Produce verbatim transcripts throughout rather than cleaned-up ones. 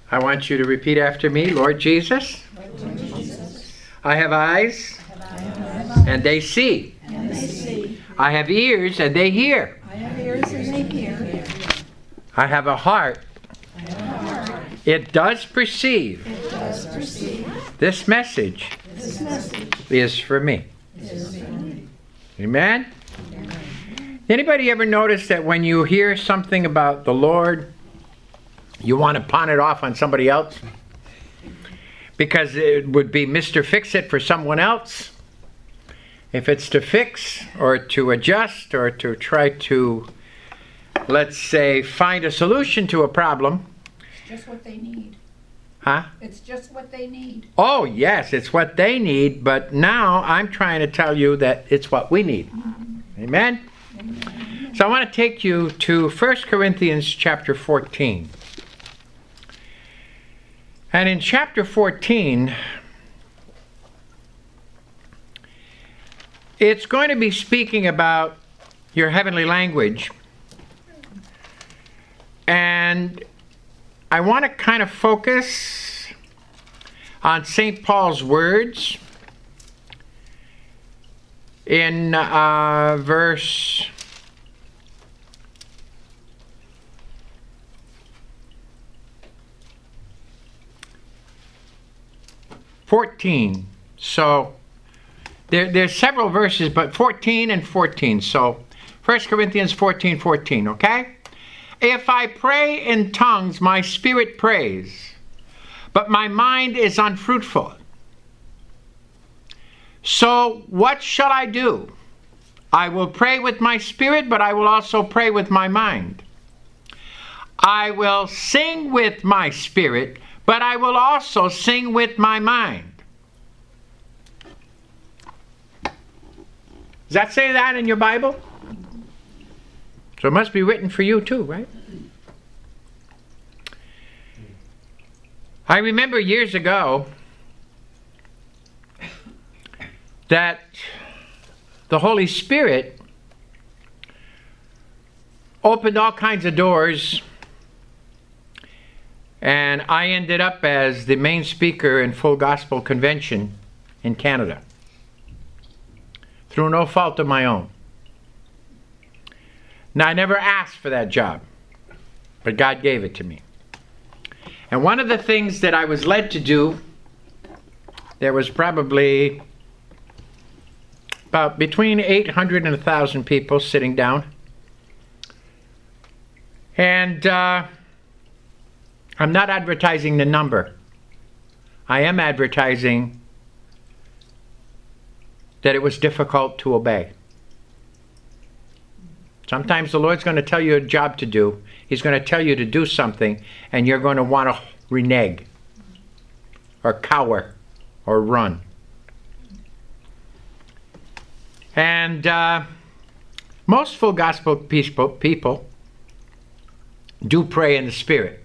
I want you to repeat after me. Lord Jesus, Lord Jesus. I have eyes, I have eyes, and they see. and they see. I have ears, and they hear. I have ears, and they hear. I have a heart. I have a heart. It does perceive. It does perceive. This message This message is for me. is for me. Amen? Anybody ever notice that when you hear something about the Lord, you want to pawn it off on somebody else? Because it would be Mister Fix-It for someone else. If it's to fix or to adjust or to try to, let's say, find a solution to a problem. It's just what they need. Huh? It's just what they need. Oh, yes, it's what they need, but now I'm trying to tell you that it's what we need. Amen? Amen. So I want to take you to First Corinthians chapter fourteen. And in chapter fourteen, it's going to be speaking about your heavenly language. And I want to kind of focus on Saint Paul's words in uh, verse fourteen. So there, there's several verses, but fourteen and fourteen. So First Corinthians fourteen, fourteen, okay? If I pray in tongues, my spirit prays, but my mind is unfruitful. So what shall I do? I will pray with my spirit, but I will also pray with my mind. I will sing with my spirit, but I will also sing with my mind. Does that say that in your Bible? So it must be written for you too, right? I remember years ago that the Holy Spirit opened all kinds of doors, and I ended up as the main speaker in Full Gospel Convention in Canada through no fault of my own. Now, I never asked for that job, but God gave it to me. And one of the things that I was led to do, there was probably about between eight hundred and one thousand people sitting down. And uh, I'm not advertising the number. I am advertising that it was difficult to obey. Sometimes the Lord's going to tell you a job to do. He's going to tell you to do something, and you're going to want to renege or cower or run. And uh, most Full Gospel people do pray in the Spirit.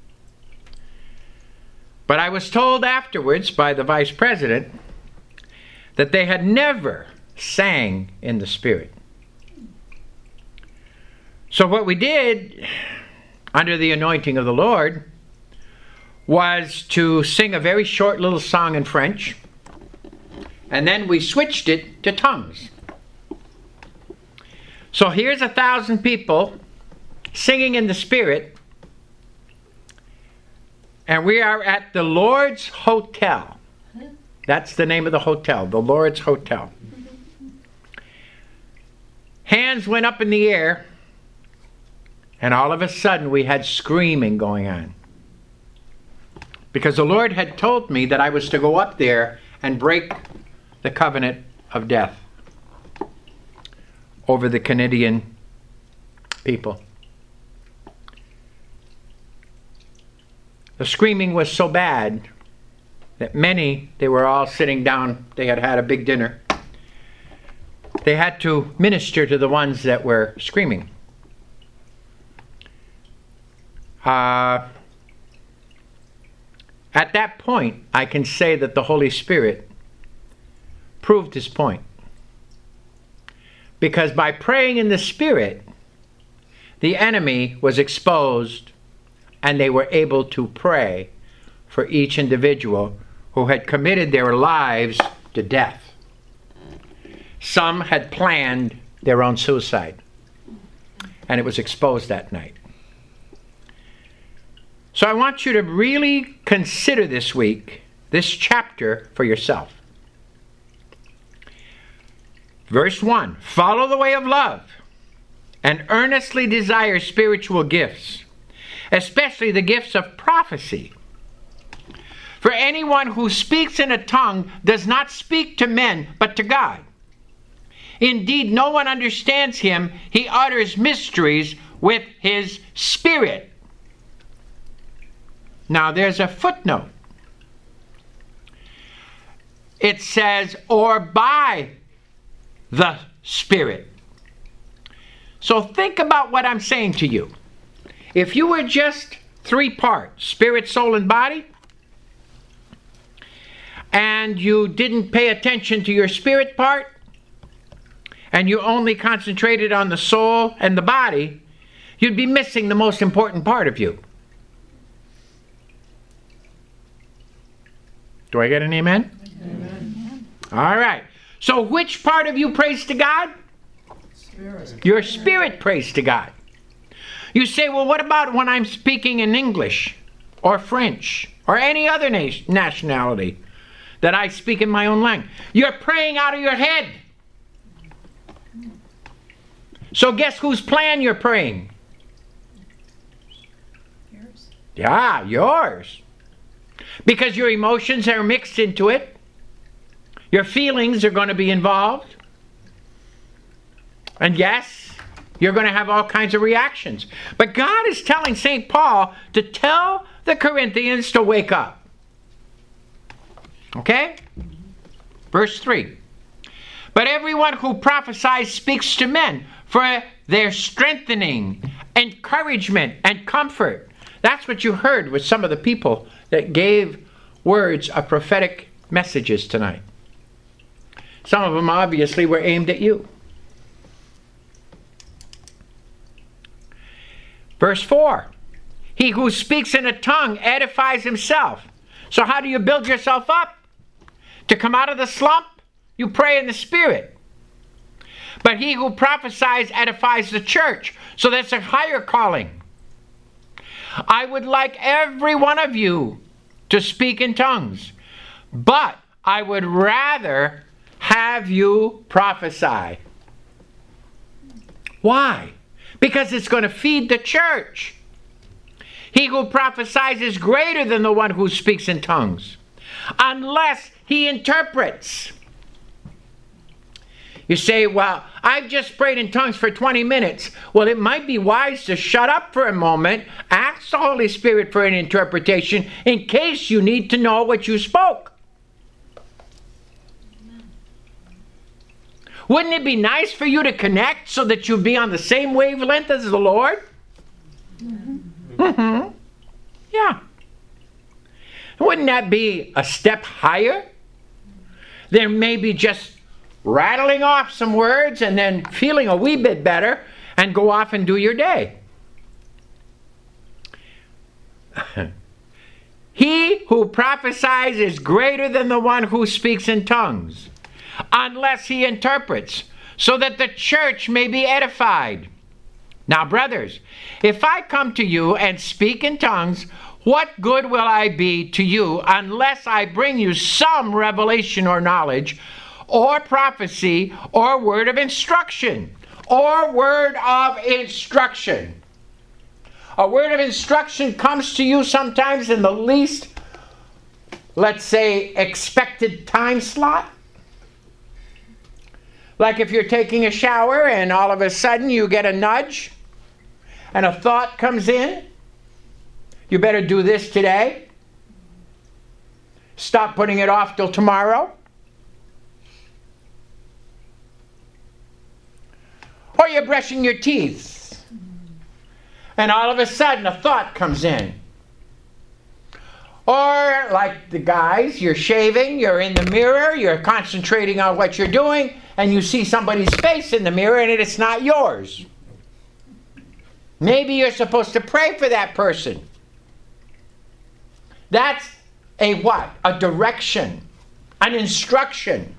But I was told afterwards by the vice president that they had never sang in the Spirit. So what we did, under the anointing of the Lord, was to sing a very short little song in French, and then we switched it to tongues. So here's a thousand people singing in the Spirit, and we are at the Lord's Hotel. That's the name of the hotel, the Lord's Hotel. Hands went up in the air, and all of a sudden we had screaming going on. Because the Lord had told me that I was to go up there and break the covenant of death over the Canadian people. The screaming was so bad that many, they were all sitting down, they had had a big dinner. They had to minister to the ones that were screaming. Uh, at that point, I can say that the Holy Spirit proved his point. Because by praying in the Spirit, the enemy was exposed and they were able to pray for each individual who had committed their lives to death. Some had planned their own suicide, and it was exposed that night. So I want you to really consider this week, this chapter for yourself. Verse one, follow the way of love and earnestly desire spiritual gifts, especially the gifts of prophecy. For anyone who speaks in a tongue does not speak to men, but to God. Indeed, no one understands him. He utters mysteries with his spirit. Now, there's a footnote. It says, or by the Spirit. So think about what I'm saying to you. If you were just three parts, spirit, soul, and body, and you didn't pay attention to your spirit part, and you only concentrated on the soul and the body, you'd be missing the most important part of you. Do I get an amen? Amen. All right. So which part of you prays to God? Spirit. Your spirit prays to God. You say, well, what about when I'm speaking in English or French or any other nation, nationality that I speak in my own language? You're praying out of your head. So guess whose plan you're praying? Yours. Yeah, yours. Because your emotions are mixed into it. Your feelings are going to be involved. And yes, you're going to have all kinds of reactions. But God is telling Saint Paul to tell the Corinthians to wake up. Okay? Verse three. But everyone who prophesies speaks to men for their strengthening, encouragement, and comfort. That's what you heard with some of the people that gave words of prophetic messages tonight. Some of them obviously were aimed at you. Verse four. He who speaks in a tongue edifies himself. So how do you build yourself up? To come out of the slump, you pray in the Spirit. But he who prophesies edifies the church. So that's a higher calling. I would like every one of you to speak in tongues, but I would rather have you prophesy. Why? Because it's going to feed the church. He who prophesies is greater than the one who speaks in tongues, unless he interprets. You say, well, I've just prayed in tongues for twenty minutes. Well, it might be wise to shut up for a moment, ask the Holy Spirit for an interpretation in case you need to know what you spoke. Wouldn't it be nice for you to connect so that you'd be on the same wavelength as the Lord? Mm-hmm. Mm-hmm. Yeah. Wouldn't that be a step higher than maybe just rattling off some words and then feeling a wee bit better and go off and do your day? He who prophesies is greater than the one who speaks in tongues, unless he interprets, so that the church may be edified. Now, brothers, if I come to you and speak in tongues, what good will I be to you unless I bring you some revelation or knowledge, or prophecy, or word of instruction? Or word of instruction. A word of instruction comes to you sometimes in the least, let's say, expected time slot. Like if you're taking a shower and all of a sudden you get a nudge and a thought comes in. You better do this today. Stop putting it off till tomorrow. Or you're brushing your teeth and all of a sudden a thought comes in. Or like the guys, you're shaving, you're in the mirror, you're concentrating on what you're doing, and you see somebody's face in the mirror and it's not yours. Maybe you're supposed to pray for that person. That's a what? A direction, an instruction.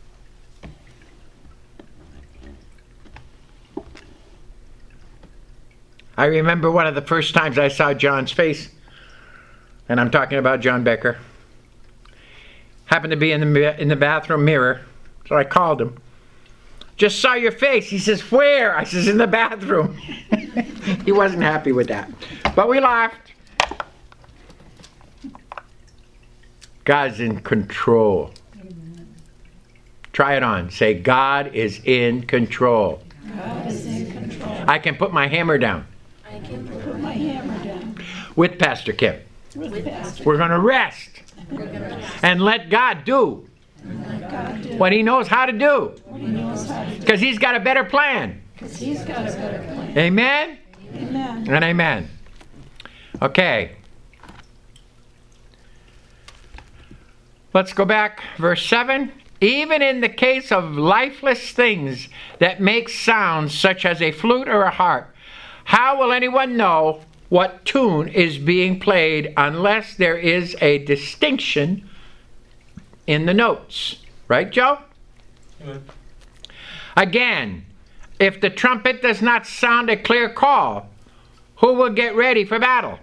I remember one of the first times I saw John's face, and I'm talking about John Becker. Happened to be in the in the bathroom mirror, so I called him. Just saw your face. He says, where? I says, in the bathroom. He wasn't happy with that, but we laughed. God's in control. Amen. Try it on. Say, God is in control. God is in control. I can put my hammer down. I can put my hammer down. With Pastor Kim. With Pastor. We're going to rest. We're gonna rest. And let God do. Let God do. What he knows how to do. What he knows how to do. Because he's got a better plan. Because he's got a better plan. Amen? Amen. And amen. Okay. Let's go back. Verse seven. Even in the case of lifeless things that make sounds such as a flute or a harp, how will anyone know what tune is being played unless there is a distinction in the notes? Right, Joe? Amen. Again, if the trumpet does not sound a clear call, who will get ready for battle?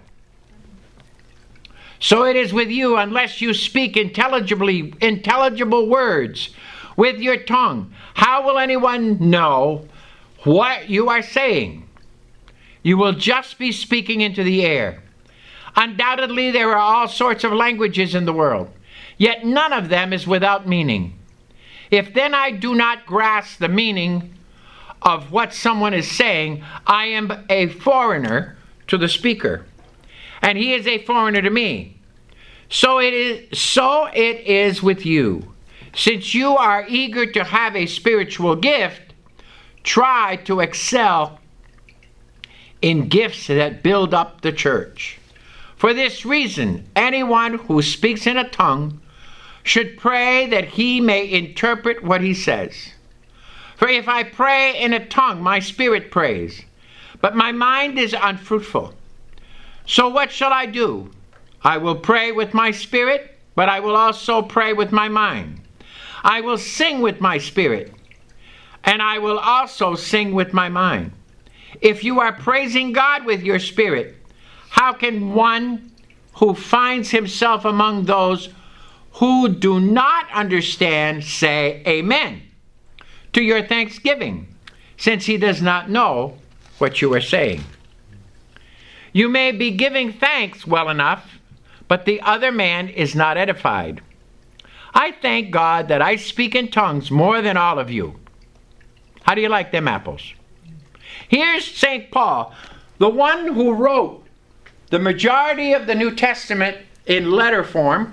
So it is with you, unless you speak intelligibly, intelligible words with your tongue. How will anyone know what you are saying? You will just be speaking into the air. Undoubtedly, there are all sorts of languages in the world, yet none of them is without meaning. If then I do not grasp the meaning of what someone is saying, I am a foreigner to the speaker, and he is a foreigner to me. So it is, so it is with you. Since you are eager to have a spiritual gift, try to excel in gifts that build up the church. For this reason, anyone who speaks in a tongue should pray that he may interpret what he says. For if I pray in a tongue, my spirit prays, but my mind is unfruitful. So what shall I do? I will pray with my spirit, but I will also pray with my mind. I will sing with my spirit, and I will also sing with my mind. If you are praising God with your spirit, how can one who finds himself among those who do not understand say amen to your thanksgiving, since he does not know what you are saying? You may be giving thanks well enough, but the other man is not edified. I thank God that I speak in tongues more than all of you. How do you like them apples? Here's Saint Paul, the one who wrote the majority of the New Testament in letter form,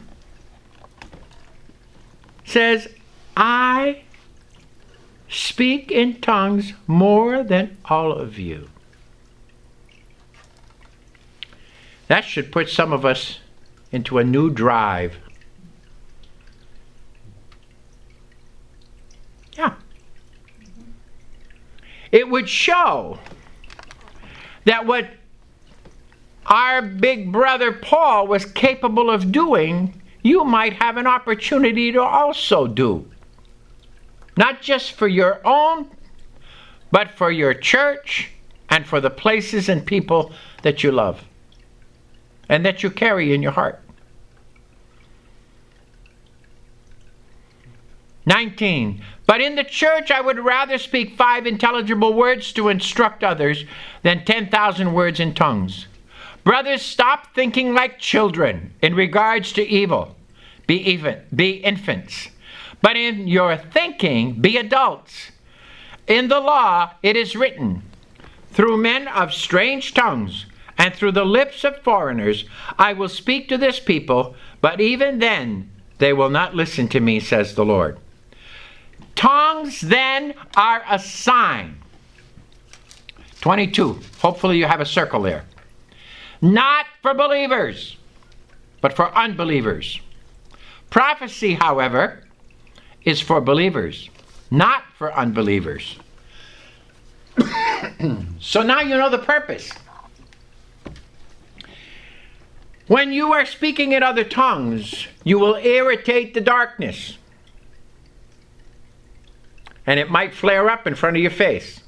says, I speak in tongues more than all of you. That should put some of us into a new drive. Yeah. It would show that what our big brother Paul was capable of doing, you might have an opportunity to also do. Not just for your own, but for your church and for the places and people that you love and that you carry in your heart. nineteen. But in the church I would rather speak five intelligible words to instruct others than ten thousand words in tongues. Brothers, stop thinking like children in regards to evil. Be even, be infants. But in your thinking, be adults. In the law it is written, through men of strange tongues and through the lips of foreigners, I will speak to this people, but even then they will not listen to me, says the Lord. Tongues then are a sign. twenty-two. Hopefully you have a circle there. Not for believers, but for unbelievers. Prophecy, however, is for believers, not for unbelievers. So now you know the purpose. When you are speaking in other tongues, you will irritate the darkness. And it might flare up in front of your face.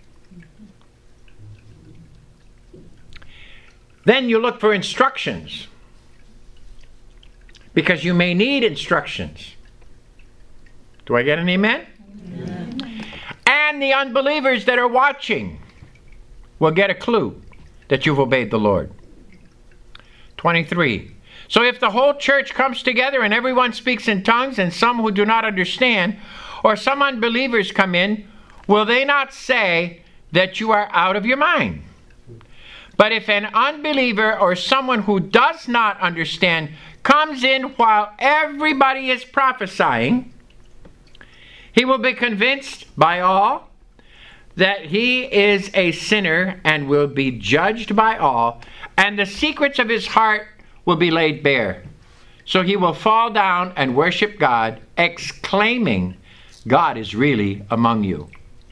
Then you look for instructions. Because you may need instructions. Do I get an amen? Amen. And the unbelievers that are watching will get a clue that you've obeyed the Lord. twenty-three. So if the whole church comes together and everyone speaks in tongues and some who do not understand, or some unbelievers come in, will they not say that you are out of your mind? But if an unbeliever or someone who does not understand comes in while everybody is prophesying, he will be convinced by all that he is a sinner and will be judged by all, and the secrets of his heart will be laid bare. So he will fall down and worship God, exclaiming, God is really among you.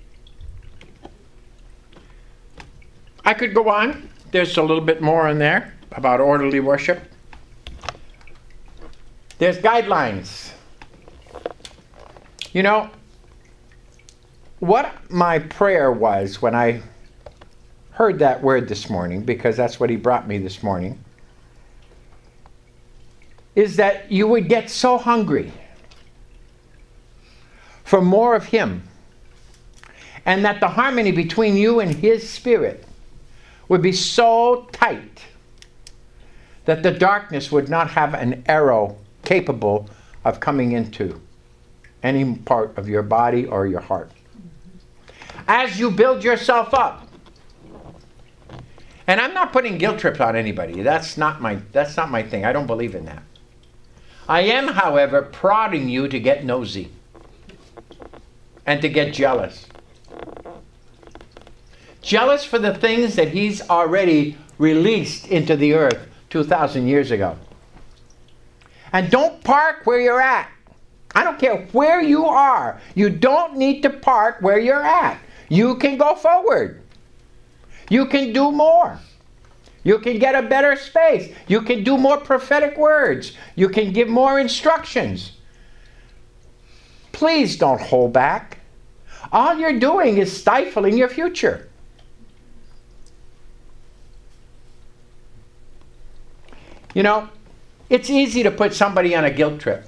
I could go on. There's a little bit more in there about orderly worship. There's guidelines. You know, what my prayer was when I heard that word this morning, because that's what he brought me this morning, is that you would get so hungry for more of him, and that the harmony between you and his spirit would be so tight that the darkness would not have an arrow capable of coming into any part of your body or your heart. As you build yourself up, and I'm not putting guilt trips on anybody. That's not my that's not my thing. I don't believe in that. I am, however, prodding you to get nosy and to get jealous. Jealous for the things that he's already released into the earth two thousand years ago. And don't park where you're at. I don't care where you are. You don't need to park where you're at. You can go forward. You can do more. You can get a better space. You can do more prophetic words. You can give more instructions. Please don't hold back. All you're doing is stifling your future. You know, it's easy to put somebody on a guilt trip.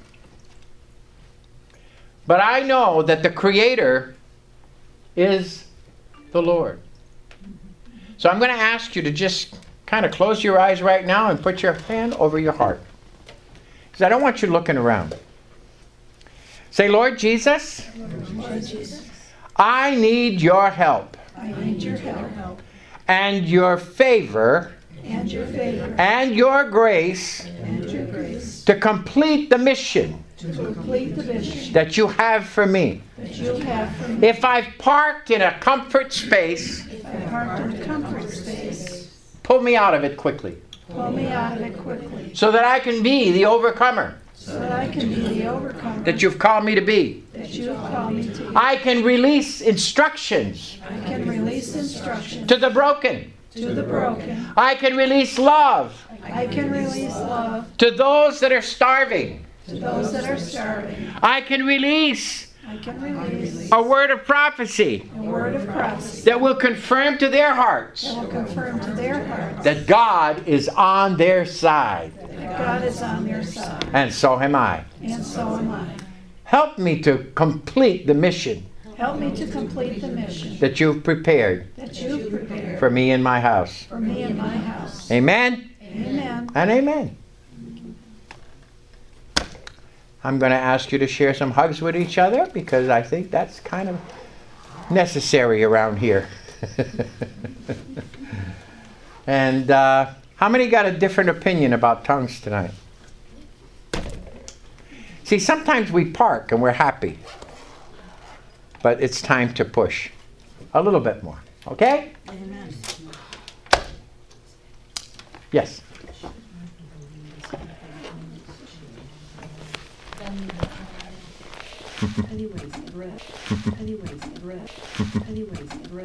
But I know that the Creator is the Lord. So I'm going to ask you to just kind of close your eyes right now and put your hand over your heart. Because I don't want you looking around. Say, Lord Jesus, Lord Jesus, I need your help. I need your help And your favor. and your favor And your grace. and your grace To complete the mission. to complete the mission That you have for me. that you have for me. If I've parked in a comfort space, If I parked in a comfort space, pull me out of it quickly. pull me out of it quickly, So that I can be the overcomer so that I can be the overcomer that you've called me to be. that you have called me to be. I can release instructions I can release instruction to the broken. to the broken. I can release love I can release love to those that are starving. to those that are starving. I can release I can release a word of prophecy a word of prophecy that will confirm to their hearts that will confirm to their hearts that God is on their side. that God is on their side, And so am I. and so am I. Help me to complete the mission Help me to complete the mission that you've prepared that you've prepared for me and my house. for me and my house. Amen Amen. and amen. I'm going to ask you to share some hugs with each other because I think that's kind of necessary around here. And uh, how many got a different opinion about tongues tonight? See, sometimes we park and we're happy. But it's time to push a little bit more. Okay? Amen. Yes. Anyways, bread. Anyways, bread. Anyways, bread.